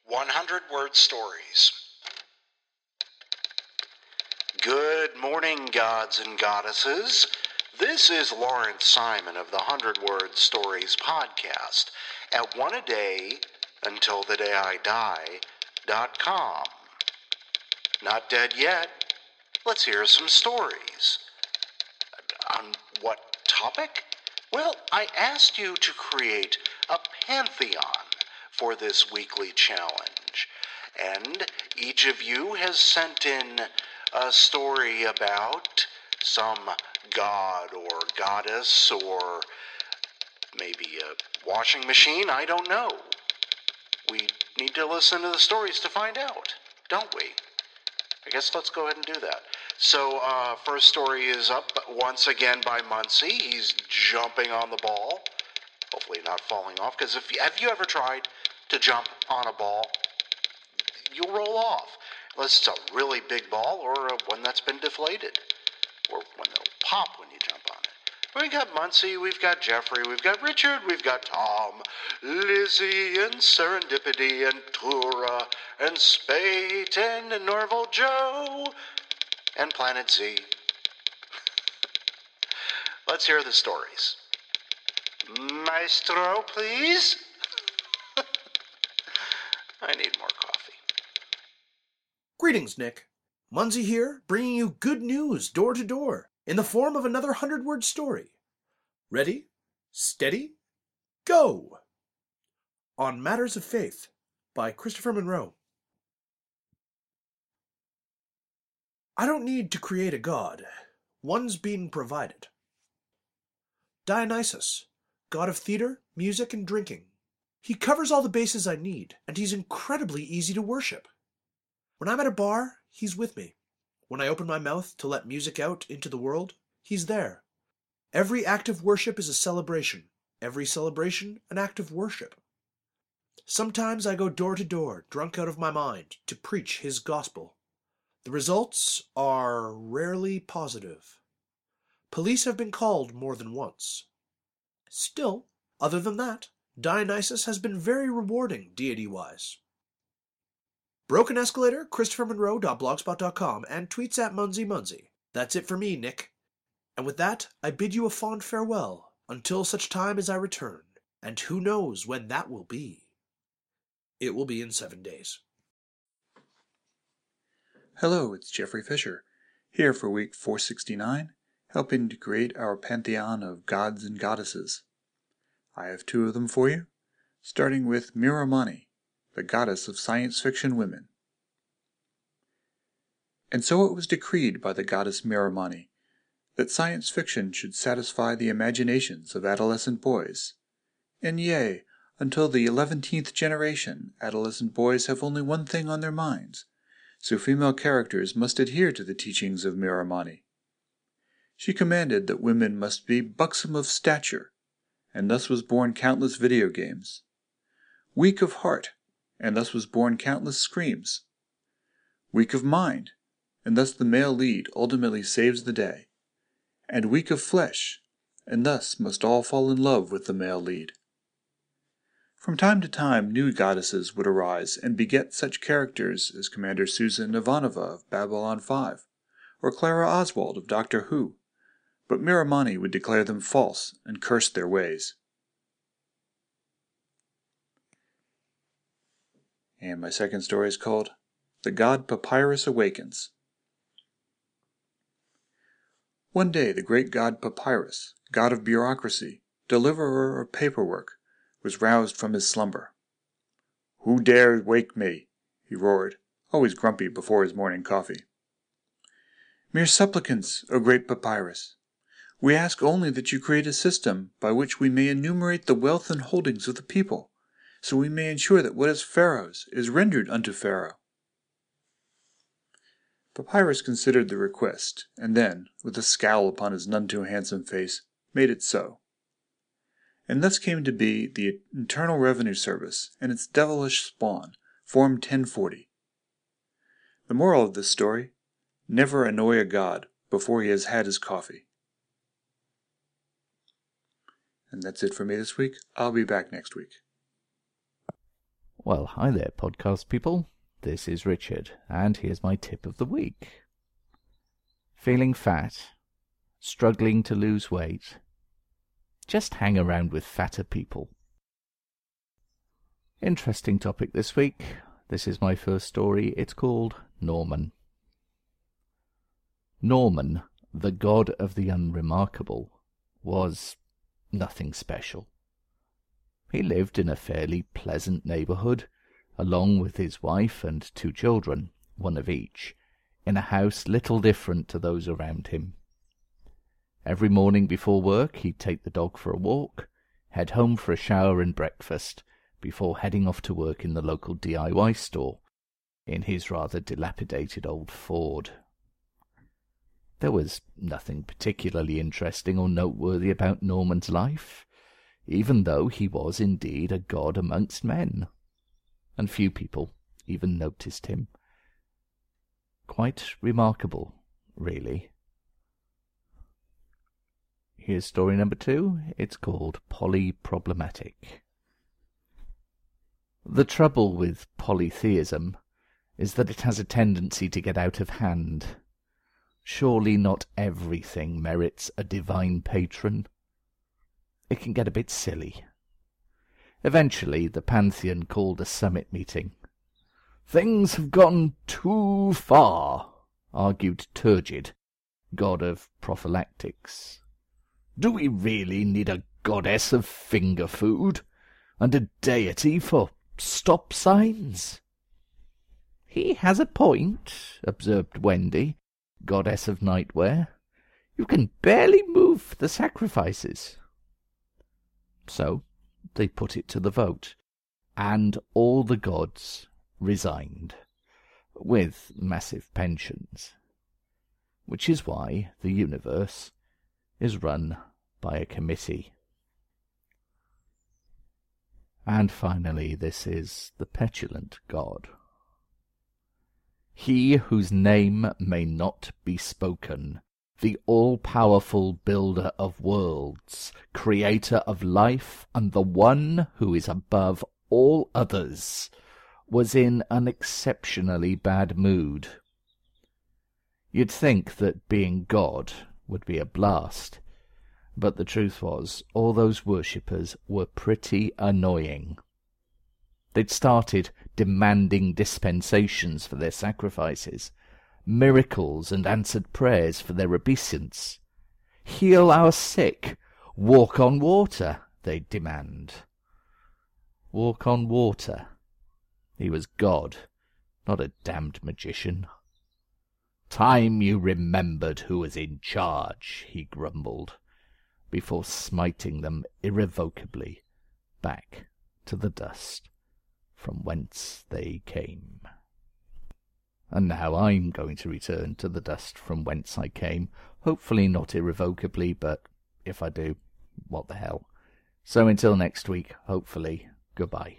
100-word stories. Good morning, gods and goddesses. This is Lawrence Simon of the 100-Word Stories podcast at oneadauntilthedayidie.com. Not dead yet. Let's hear some stories. On what topic? Well, I asked you to create a pantheon for this weekly challenge, and each of you has sent in a story about some god or goddess or maybe a washing machine, I don't know. We need to listen to the stories to find out, don't we? I guess let's go ahead and do that. So, first story is up once again by Muncie. He's jumping on the ball, hopefully not falling off, because have you ever tried to jump on a ball? You'll roll off, unless it's a really big ball or one that's been deflated, or one that'll pop when you jump on it. We've got Muncie, we've got Jeffrey, we've got Richard, we've got Tom, Lizzie, and Serendipity, and Tura, and Spate, and Norval Joe, and Planet Z. Let's hear the stories. Maestro, please. I need more coffee. Greetings, Nick. Munzie here, bringing you good news door to door in the form of another 100-word story. Ready, steady, go! On Matters of Faith by Christopher Monroe. I don't need to create a god. One's being provided. Dionysus, god of theater, music, and drinking. He covers all the bases I need, and he's incredibly easy to worship. When I'm at a bar, he's with me. When I open my mouth to let music out into the world, he's there. Every act of worship is a celebration. Every celebration, an act of worship. Sometimes I go door to door, drunk out of my mind, to preach his gospel. The results are rarely positive. Police have been called more than once. Still, other than that, Dionysus has been very rewarding deity-wise. Broken Escalator, ChristopherMonroe.blogspot.com, and tweets at MunzieMunzie. That's it for me, Nick. And with that, I bid you a fond farewell, until such time as I return, and who knows when that will be. It will be in 7 days. Hello, it's Jeffrey Fisher, here for week 469, helping to create our pantheon of gods and goddesses. I have 2 of them for you, starting with Miromani, the goddess of science fiction women. And so it was decreed by the goddess Miromani that science fiction should satisfy the imaginations of adolescent boys. And yea, until the 11th generation, adolescent boys have only one thing on their minds, so female characters must adhere to the teachings of Miromani. She commanded that women must be buxom of stature, and thus was born countless video games. Weak of heart, and thus was born countless screams. Weak of mind, and thus the male lead ultimately saves the day. And weak of flesh, and thus must all fall in love with the male lead. From time to time new goddesses would arise and beget such characters as Commander Susan Ivanova of Babylon 5, or Clara Oswald of Doctor Who, but Miromani would declare them false and curse their ways. And my second story is called The God Papyrus Awakens. One day the great god Papyrus, god of bureaucracy, deliverer of paperwork, was roused from his slumber. "Who dares wake me?" he roared, always grumpy before his morning coffee. "Mere supplicants, O great Papyrus. We ask only that you create a system by which we may enumerate the wealth and holdings of the people, so we may ensure that what is Pharaoh's is rendered unto Pharaoh." Papyrus considered the request, and then, with a scowl upon his none too handsome face, made it so. And thus came to be the Internal Revenue Service and its devilish spawn, Form 1040. The moral of this story: never annoy a god before he has had his coffee. And that's it for me this week. I'll be back next week. Well, hi there, podcast people. This is Richard, and here's my tip of the week. Feeling fat? Struggling to lose weight? Just hang around with fatter people. Interesting topic this week. This is my first story. It's called Norman. Norman, the god of the unremarkable, was nothing special. He lived in a fairly pleasant neighbourhood, along with his wife and 2 children, one of each, in a house little different to those around him. Every morning before work he'd take the dog for a walk, head home for a shower and breakfast, before heading off to work in the local DIY store, in his rather dilapidated old Ford. There was nothing particularly interesting or noteworthy about Norman's life, even though he was indeed a god amongst men, and few people even noticed him. Quite remarkable, really. Here's story number 2. It's called Polyproblematic. The trouble with polytheism is that it has a tendency to get out of hand. Surely not everything merits a divine patron. It can get a bit silly. Eventually, the Pantheon called a summit meeting. "Things have gone too far," argued Turgid, god of prophylactics. "Do we really need a goddess of finger food, and a deity for stop signs?" "He has a point," observed Wendy, goddess of nightwear. "You can barely move the sacrifices." So they put it to the vote, and all the gods resigned, with massive pensions, which is why the universe is run by a committee. And finally, this is the petulant god. He whose name may not be spoken, the all-powerful builder of worlds, creator of life, and the one who is above all others, was in an exceptionally bad mood. You'd think that being God would be a blast, but the truth was, all those worshippers were pretty annoying. They'd started demanding dispensations for their sacrifices, miracles and answered prayers for their obeisance. "Heal our sick, walk on water," they'd demand. Walk on water. He was God, not a damned magician. "Time you remembered who was in charge," he grumbled, before smiting them irrevocably back to the dust from whence they came. And now I'm going to return to the dust from whence I came, hopefully not irrevocably, but if I do, what the hell. So until next week, hopefully, goodbye.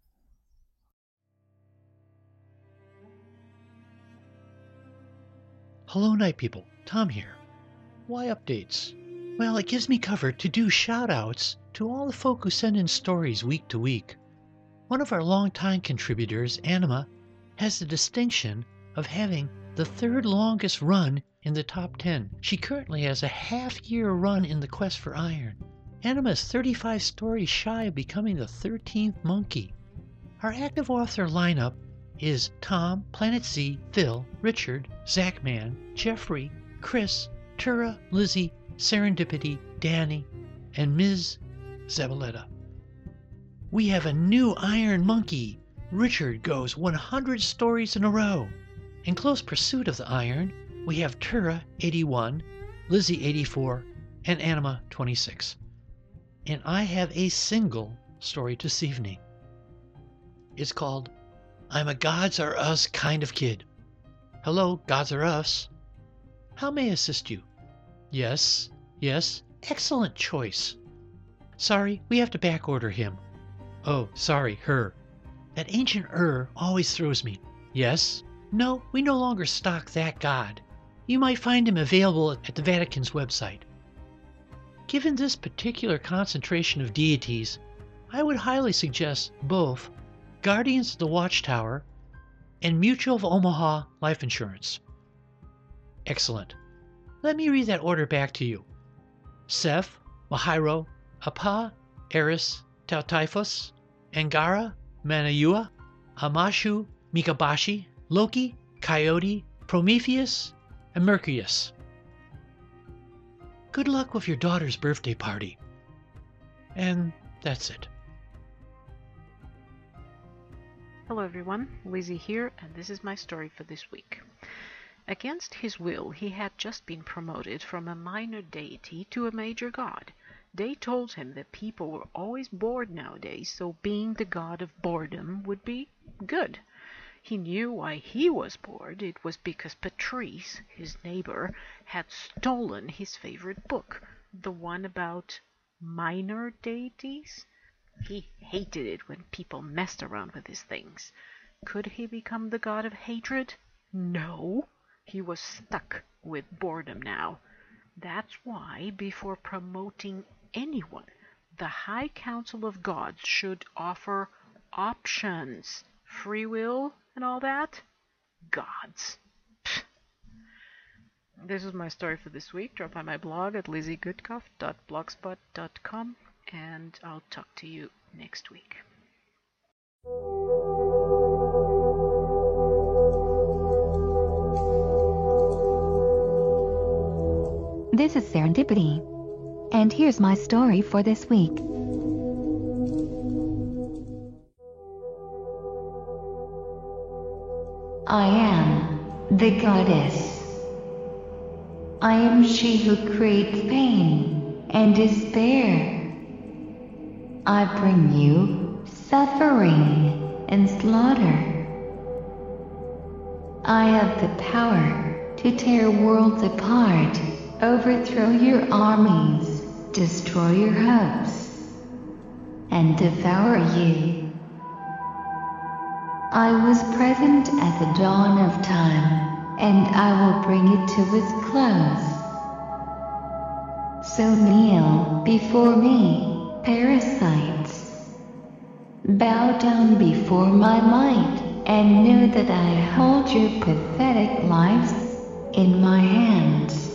Hello, Night People. Tom here. Why updates? Well, it gives me cover to do shout-outs to all the folk who send in stories week to week. One of our longtime contributors, Anima, has the distinction of having the 3rd longest run in the top 10. She currently has a half-year run in the quest for iron. Anima is 35 stories shy of becoming the 13th monkey. Our active author lineup is Tom, Planet Z, Phil, Richard, Zachman, Jeffrey, Chris, Tura, Lizzie, Serendipity, Danny, and Ms. Zabaleta. We have a new Iron Monkey. Richard goes 100 stories in a row. In close pursuit of the Iron, we have Tura, 81, Lizzie, 84, and Anima, 26. And I have a single story this evening. It's called I'm a Gods Are Us Kind of Kid. Hello, Gods Are Us. How may I assist you? Yes, excellent choice. Sorry, we have to backorder him. Oh, sorry, her. That ancient always throws me. Yes? No, we no longer stock that god. You might find him available at the Vatican's website. Given this particular concentration of deities, I would highly suggest both Guardians of the Watchtower, and Mutual of Omaha Life Insurance. Excellent. Let me read that order back to you. Seth, Mahiro, Apa, Eris, Tautyphus, Angara, Manayua, Amashu, Mikabashi, Loki, Coyote, Prometheus, and Mercurius. Good luck with your daughter's birthday party. And that's it. Hello everyone, Lizzie here, and this is my story for this week. Against his will, he had just been promoted from a minor deity to a major god. They told him that people were always bored nowadays, so being the god of boredom would be good. He knew why he was bored. It was because Patrice, his neighbor, had stolen his favorite book, the one about minor deities. He hated it when people messed around with his things. Could he become the god of hatred? No. He was stuck with boredom now. That's why, before promoting anyone, the High Council of Gods should offer options. Free will and all that? Gods. Pfft. This is my story for this week. Drop by my blog at lizziegoodcuff.blogspot.com, and I'll talk to you next week. This is Serendipity, and here's my story for this week. I am the goddess. I am she who creates pain and despair. I bring you suffering and slaughter. I have the power to tear worlds apart, overthrow your armies, destroy your hopes, and devour you. I was present at the dawn of time, and I will bring it to its close. So kneel before me, parasites. Bow down before my might, and know that I hold your pathetic lives in my hands.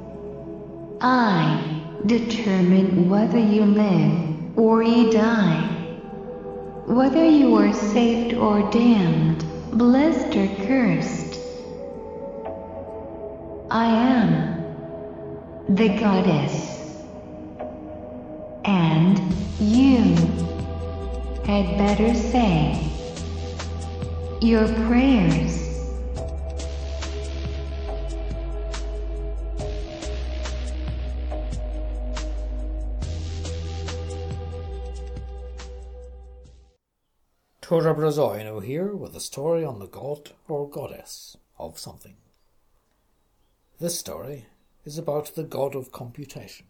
I determine whether you live or you die, whether you are saved or damned, blessed or cursed. I am the goddess, and you had better say your prayers. Tora Brazoino here with a story on the god or goddess of something. This story is about the god of computation.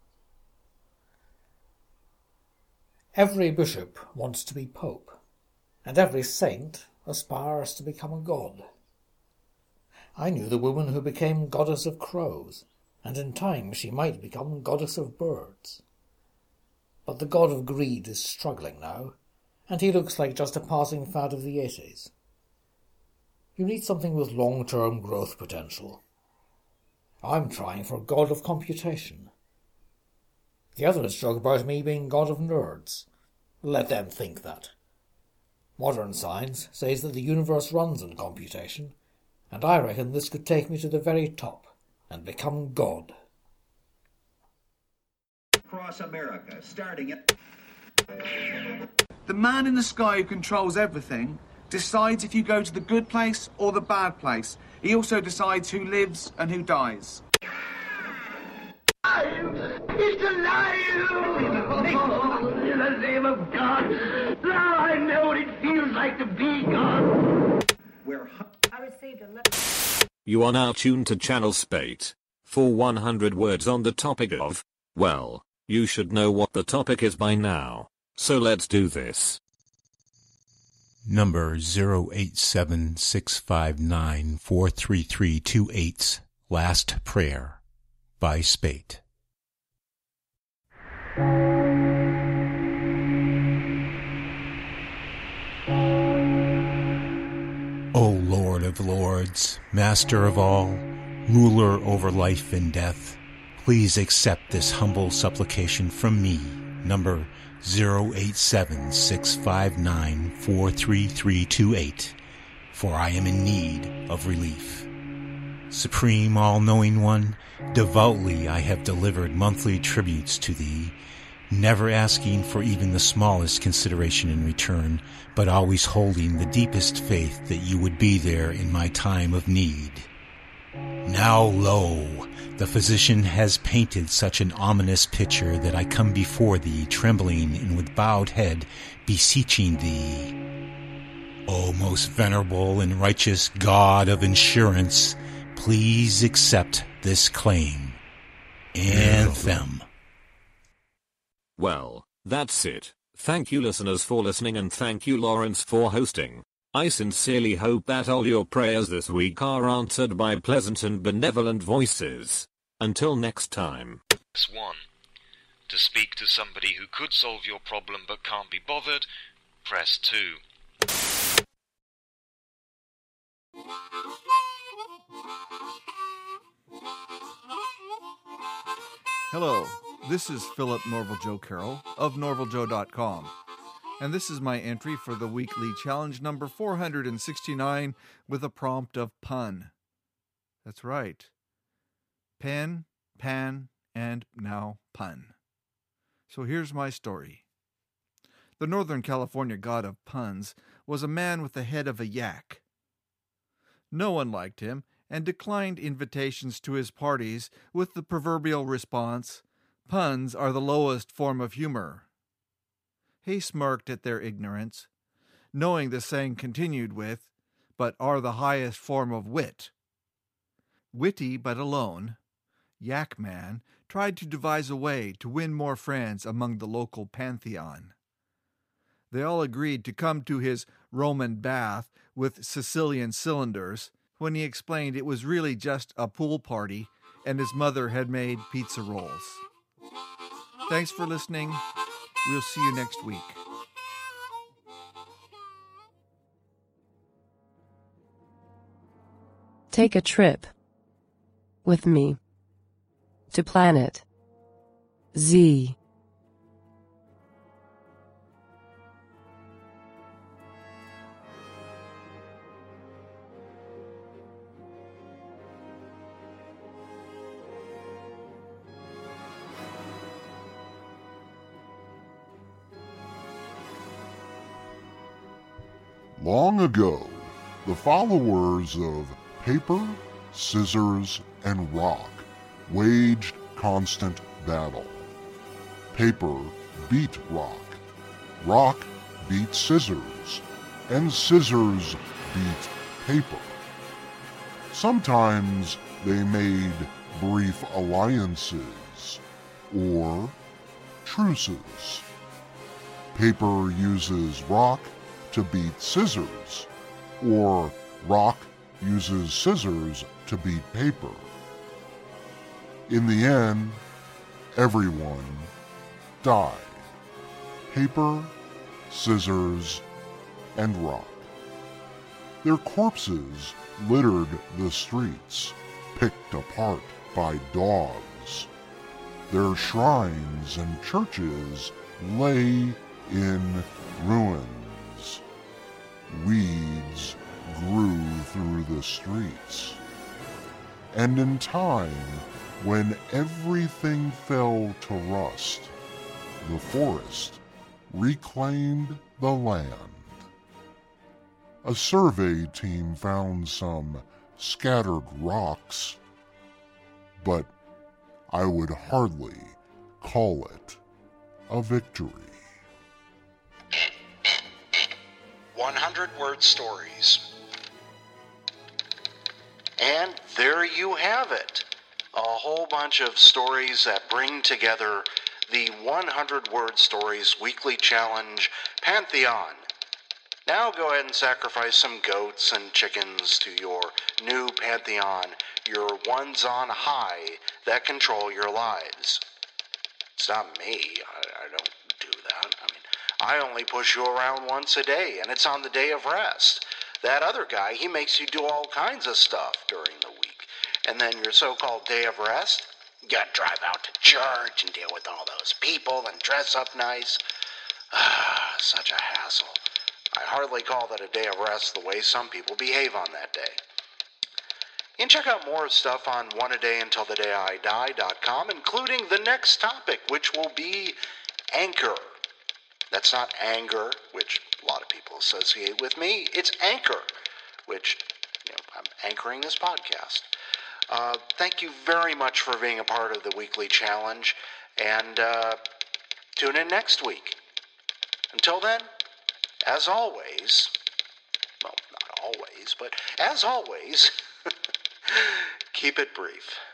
Every bishop wants to be pope, and every saint aspires to become a god. I knew the woman who became goddess of crows, and in time she might become goddess of birds. But the god of greed is struggling now, and he looks like just a passing fad of the 80s. You need something with long-term growth potential. I'm trying for god of computation. The others joke about me being god of nerds. Let them think that. Modern science says that the universe runs on computation, and I reckon this could take me to the very top and become God. Across America, starting at... The man in the sky who controls everything decides if you go to the good place or the bad place. He also decides who lives and who dies. It's alive! In the name of God, now I know what it feels like to be God. I received a You are now tuned to Channel Spate for 100 words on the topic of, well, you should know what the topic is by now. So let's do this. Number 08765943328's Last Prayer by Spate. of lords, master of all, ruler over life and death, please accept this humble supplication from me, number 087-659-43328, for I am in need of relief. Supreme all-knowing one, devoutly I have delivered monthly tributes to thee, never asking for even the smallest consideration in return, but always holding the deepest faith that you would be there in my time of need. Now lo, the physician has painted such an ominous picture that I come before thee trembling and with bowed head beseeching thee. O most venerable and righteous God of insurance, please accept this claim. Anthem. Well, that's it. Thank you listeners for listening, and thank you Lawrence for hosting. I sincerely hope that all your prayers this week are answered by pleasant and benevolent voices. Until next time. Press 1. To speak to somebody who could solve your problem but can't be bothered, press 2. Hello, this is Philip Norval Joe Carroll of NorvalJoe.com, and this is my entry for the weekly challenge number 469 with a prompt of pun. That's right. Pen, pan, and now pun. So here's my story. The Northern California god of puns was a man with the head of a yak. No one liked him and declined invitations to his parties with the proverbial response, "Puns are the lowest form of humor." He smirked at their ignorance, knowing the saying continued with, "but are the highest form of wit." Witty but alone, Yak Man tried to devise a way to win more friends among the local pantheon. They all agreed to come to his Roman bath with Sicilian cylinders when he explained it was really just a pool party and his mother had made pizza rolls. Thanks for listening. We'll see you next week. Take a trip with me to planet Z. Long ago, the followers of Paper, Scissors, and Rock waged constant battle. Paper beat Rock, Rock beat Scissors, and Scissors beat Paper. Sometimes they made brief alliances or truces. Paper uses Rock to beat Scissors, or Rock uses Scissors to beat Paper. In the end, everyone died. Paper, Scissors, and Rock. Their corpses littered the streets, picked apart by dogs. Their shrines and churches lay in ruins. Weeds grew through the streets. And in time, when everything fell to rust, the forest reclaimed the land. A survey team found some scattered rocks, but I would hardly call it a victory. 100-word stories. And there you have it. A whole bunch of stories that bring together the 100-word stories weekly challenge Pantheon. Now go ahead and sacrifice some goats and chickens to your new Pantheon, your ones on high that control your lives. It's not me. I don't do that. I only push you around once a day, and it's on the day of rest. That other guy, he makes you do all kinds of stuff during the week. And then your so-called day of rest, you gotta drive out to church and deal with all those people and dress up nice. Such a hassle. I hardly call that a day of rest the way some people behave on that day. You can check out more stuff on oneadayuntilthedayidie.com, including the next topic, which will be anchor. That's not anger, which a lot of people associate with me. It's anchor, which, I'm anchoring this podcast. Thank you very much for being a part of the weekly challenge, and tune in next week. Until then, as always, well, not always, but as always, keep it brief.